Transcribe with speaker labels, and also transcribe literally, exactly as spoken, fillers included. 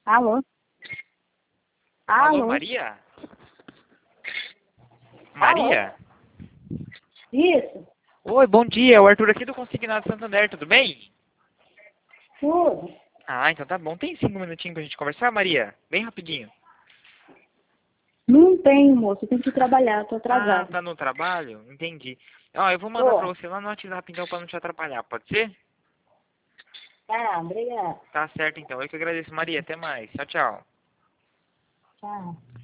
Speaker 1: Alô?
Speaker 2: Alô,
Speaker 1: Alô?
Speaker 2: Maria? Maria?
Speaker 1: Isso?
Speaker 2: Oi, bom dia. É o Arthur aqui do Consignado Santander, tudo bem?
Speaker 1: Tudo?
Speaker 2: Ah, então tá bom. Tem cinco minutinhos pra gente conversar, Maria? Bem rapidinho.
Speaker 1: Não tenho, moço. Eu tenho que trabalhar. Tô
Speaker 2: Ah,
Speaker 1: atrasada.
Speaker 2: tá no trabalho? Entendi. Ó, eu vou mandar pra
Speaker 1: Tô.
Speaker 2: você lá no WhatsApp então pra não te atrapalhar, pode ser?
Speaker 1: Tá, obrigada.
Speaker 2: Tá certo então. Eu que agradeço, Maria. Até mais. Tchau, tchau.
Speaker 1: Tchau.